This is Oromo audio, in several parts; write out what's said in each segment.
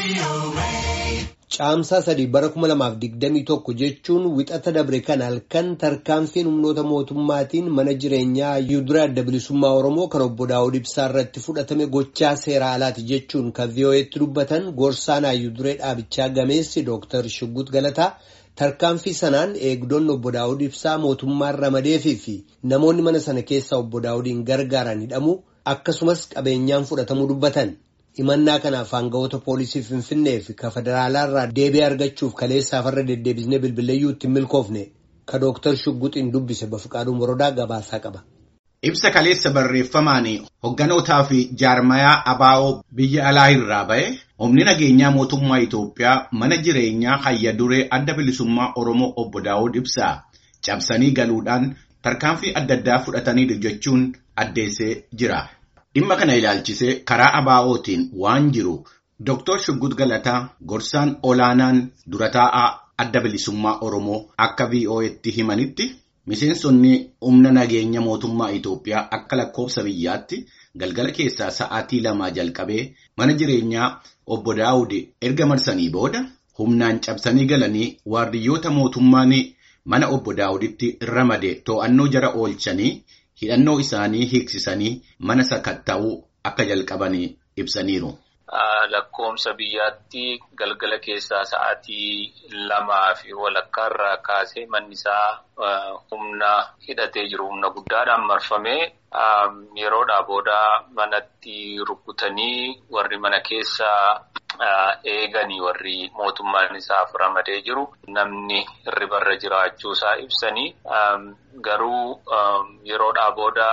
Caamsaa 3 bara 2021 jechuun wixata dabre kan halkan tarkaanfiin humnoota mootummaatiin mana jireenyaa Yuuduree Adda Bilisummaa Oromoo kan obbo Daawud Ibsaa irratti fudhatame gochaa seera alaati jechuun kan VOA'tti dubbatan gorsaan Yuuduree dhaabichaa gameessi Dr. Shuggut Galataa tarkaanfii sanaan eegdonni obbo Daawud Ibsaa mootummaan ramadeefii fi namoonni mana sana keessa obbo Daawudiin gargaaran hidhamuu akkasumas qabeenyaan fudhatamuu dubbatan. Imannaa kanaaf aangawoota poolisii Finfinnee fi federaalaa irraa deebii argachuuf kaleessaaf irra deddeebisnee bilbileeyyuutti hin milkoofne ka Dr. Shugguxiin dubbise Bafiqaaduu Morodaa gabaasaa qaba. Ibsa kaleessa barreeffamaan hogganootaa fi jaarmayaa ABO biyya alaa irraa ba'e humni nageenyaa mootummaa Itoophiyaa mana jireenyaa Hayya Duree Adda Bilisummaa Oromoo obbo Daawud Ibsaa cabsanii galuudhaan tarkaanfii adda addaa fudhataniiru jechuun addeessee jira. Dhimma kana ilaalchisee karaa ABO'tiin waan jiru Dr. Shuggut Galataa gorsaan olaanaan dura taa'aa Adda Bilisummaa Oromoo akka VOA'tti himanitti miseensonni humna nageenya mootummaa Itoophiyaa akka lakkoofsa biyyaatti galgala keessaa sa'aatii 2 jalqabee mana jireenyaa obbo Daawud erga marsanii booda humnaan cabsanii galanii waardiyyoota mootummaan mana obbo Daawuditti ramade to'annoo jara oolchanii hidhannoo isaanii hiiksisanii mana sakatta'uu akka jalqabanii ibsaniiru. Lakkoomsa biyyaatti galgala keessaa sa'aatii 2:00 irraa kaasee manni isaa humna hidhatee jiru humna guddaadhaan marfamee yeroodhaa booda manatti rukutanii warri mana keessaa eeganii warri mootummaan isaaf ramadee jiru namni hirribarra jiraachuu isaa ibsanii garuu yeroodhaa booda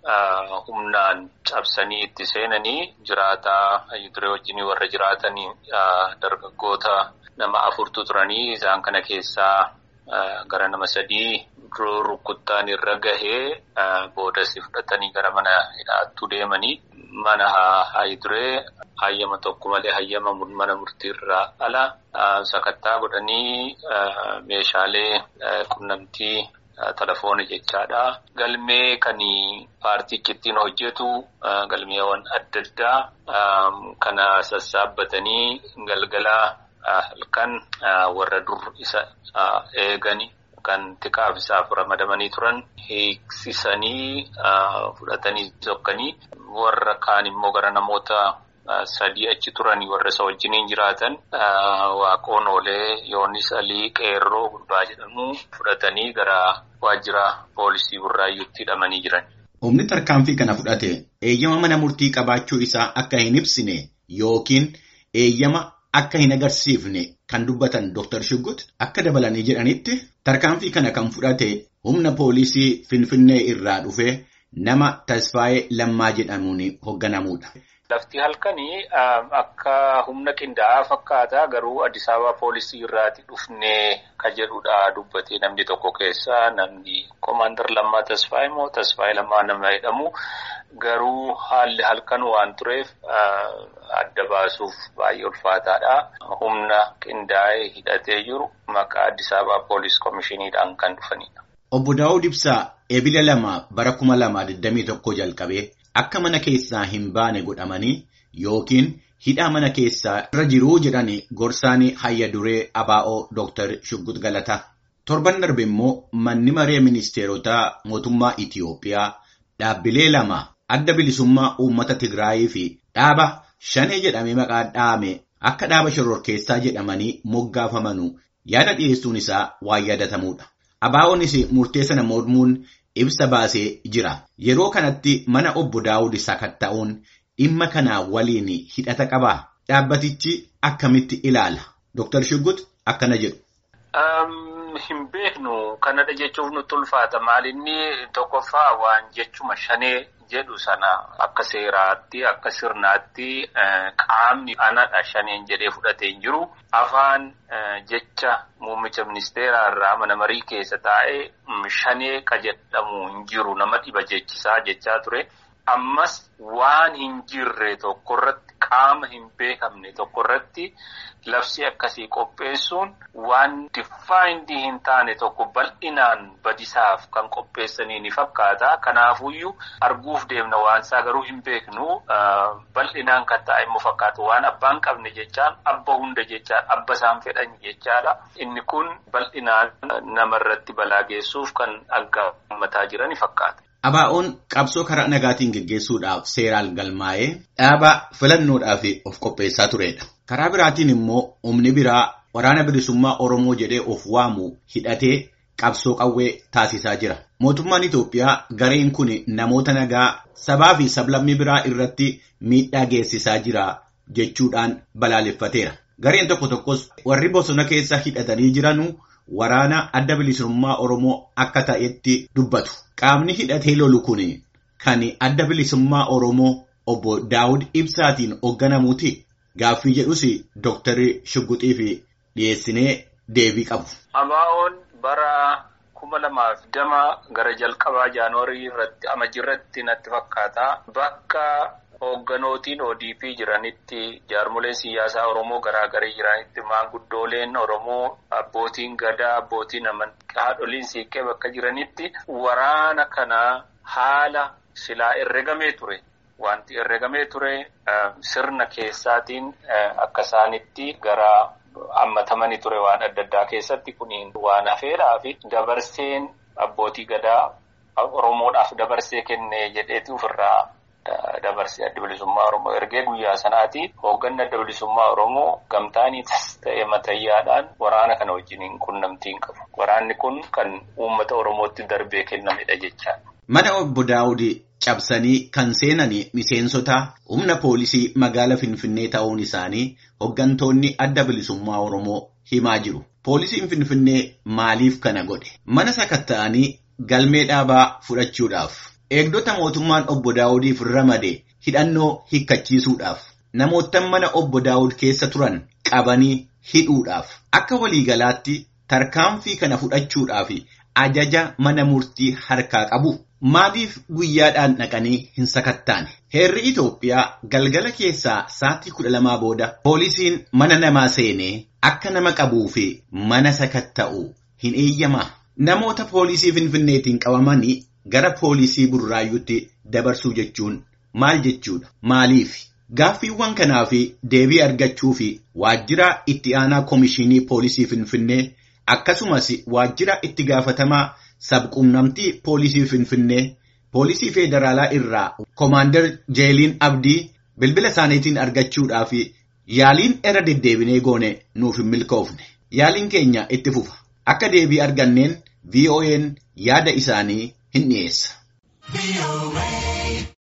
humnaan cabsanii itti seenanii jiraataa Yuuduree wajjin warra jiraatanii dargaggoota nama 4 turanii isaan kana keessaa gara nama 3 rukuttaan irra gahee boodas fudhatanii gara mana hidhaatti deemanii mana Yuuduree hayyama tokko malee hayyama mana murtiirraa ala sakattaa godhanii meeshaalee qunnamtii telefoonii jechaadha. Galmee kan paartichi ittiin hojjetu galmeewwan adda addaa kana sassaabbatanii galgala halkan warra dur isa eeganii kan tikaaf isaaf ramadamanii turan hiiksisanii fudhatanii sokkanii warra kaan immoo gara namoota 3 achi turanii warra isa wajjiniin jiraatan Waaqoon Olee, Yoonis Alii, Qeerroo Gurbaa jedhamu fudhatanii gara waajjira poolisii Burraayyuutti hidhamanii jiran. Humni tarkaanfii kana fudhate eeyyama mana murtii qabaachuu isaa akka hin ibsine yookiin eeyyama akka hin agarsiifne kan dubbatan Dr. Shuggut akka dabalanii jedhanitti tarkaanfii kana kan fudhate humna poolisii Finfinnee irraa dhufe nama Tasfaayee Lammaa jedhamuun hoogganamuudha. Lafti halkanii akka humna qindaa'aa fakkaata garuu Addis Ababa poolisii irraati dhufnee ka jedhudha dubbatee namni tokko keessa namni Komaander Lammaa Tasfaayee moo Tasfaayee Lammaa nama jedhamu garuu haalli halkan waan tureef adda baasuuf baay'ee ulfaataadha. Humna qindaa'ee hidhatee jiru maqaa Addis Ababa Police Commissioniidhaan kan dhufanidha. Obbo Daawud Ibsaa eebila 2 bara 2021 jalqabee akka mana keessaa hin baane godhamanii yookiin hidhaa mana keessaa irra jiruu jedhanii gorsaanii Hayya Duree ABO Dr. Shuggut Galataa. Torban darbe immoo manni maree ministeerotaa mootummaa Itiyoophiyaa dhaabbilee 2 Adda Bilisummaa Uummata Tigraayii fi dhaaba Shanee jedhamee maqaa dhaame akka dhaaba shororkeessaa jedhamanii moggaafamanuu yaada dhiyeessuun isaa waan yaadatamuudha. ABO'nis murtee sana mormuun ibsa baasee jira. Yeroo kanatti mana obbo Daawud sakatta'uun dhimma kanaa waliin hidhata qabaa? Dhaabbatichi akkamitti ilaala? Dr. Shuggut akkana jedhu. Hin beeknu kanadha jechuuf nutti ulfaata. Maalinni tokkoffaa waan jechuma Shanee jedhu sana akka seeraatti akka sirnaatti qaamni anadha Shaneen jedhee fudhatee hin jiru. Afaan jecha muummicha ministeeraa irraa mana marii keessa taa'ee Shanee ka jedhamu hin jiru nama dhiba jechisaa jechaa ture. Ammas waan hin jirre tokkorratti qaama hin beekamne tokko irratti labsii akkasii qopheessuun waan difaayindii hin taane tokko bal'inaan badisaaf kan qopheessanii ni fakkaata. Kanaafuyyuu arguuf deemna waan isaa garuu hin beeknu bal'inaan kan ta'e immoo fakkaatu waan abbaan qabne jechaan abba hunda jechaan abba isaan fedhan jechaadha. Inni kun bal'inaan namarratti balaa geessuuf kan aggaamataa jirani fakkaata. ABO'n qabsoo karaa nagaatiin geggeessuudhaaf seeraan galmaa'ee dhaaba filannoodhaaf of qopheessaa turedha. Karaa biraatiin immoo humni biraa waraana bilisummaa Oromoo jedhee of waamu hidhatee qabsoo qawwee taasisaa jira. Mootummaan Itoophiyaa gareen kun namoota nagaa sabaa fi sablammii biraa irratti miidhaa geessisaa jira jechuudhaan balaaleffateera. Gareen tokko tokkos warri bosona keessa hidhatanii jiranu waraana adda bilisummaa Oromoo akka ta'etti dubbatu. Qaamni hidhatee lolu kun kan adda bilisummaa Oromoo obbo Daawud Ibsaatiin hoogganamuuti. Gaaffii jedhus Dr. Shugguxiif dhiyeessinee deebii qabu. ABO'n bara 2010 gara jalqabaa Jaanuwaarii irratti amajjirratti natti fakkaata. Bakka hoogganootiin ODP jiranitti jaarmoleen siyaasaa Oromoo garaagaraa jiranitti maanguddooleen Oromoo abbootiin gadaa abbootiin amantaa haadholiin siiqqee bakka jiranitti waraana kana haala silaa herregamee ture. Wanti herregamee ture sirna keessaatiin akka isaanitti gara hammatamanii ture waan adda addaa keessatti kuniin waan hafeedhaa fi dabarseen abbootii gadaa Oromoodhaaf dabarsee kenne jedheeti ofirraa dabarsee adda bilisummaa Oromoo ergee guyyaa sanaati hoogganni adda bilisummaa Oromoo gamtaaniitis ta'ee matayyaadhaan waraana kana wajjiniin qunnamtiin qabu. Waraanni kun kan uummata Oromootti darbee kennamedha jechaadha. Mana obbo Daawud cabsanii kan seenanii miseensota humna poolisii magaala Finfinnee ta'uun isaanii hooggantoonni adda bilisummaa Oromoo himaa jiru. Poolisiin Finfinnee maaliif kana godhe? Mana sakatta'anii galmee dhaabaa fudhachuudhaaf. Eegdota mootummaan obbo Daawudiif ramade hidhannoo hiikkachiisuudhaaf. Namoota mana obbo Daawud keessa turan qabanii hidhuudhaaf. Akka waliigalaatti tarkaanfii kana fudhachuudhaaf ajaja mana murtii harkaa qabu. Maaliif guyyaadhaan dhaqanii hin sakattaane? Heerri Itoophiyaa galgala keessaa sa'aatii 12 booda poolisiin mana namaa seenee akka nama qabuu fi mana sakatta'u hin eeyyamaa. Namoota poolisii Finfinneetiin qabamanii gara poolisii Burraayyuutti dabarsuu jechuun maal jechuudha? Maaliif? Gaaffiiwwan kanaaf deebii argachuu fi waajjira itti aanaa Komishinii Poolisii Finfinnee akkasumas waajjira itti gaafatamaa sabquunnamtii poolisii Finfinnee poolisii federaalaa irraa Komaander Jeeliin Abdii bilbila isaaniitiin argachuudhaaf yaaliin irra deddeebinee goone nuuf hin milkoofne. Yaaliin keenya itti fufa. Akka deebii arganneen VOA'n yaada isaanii hin dhiyeessa.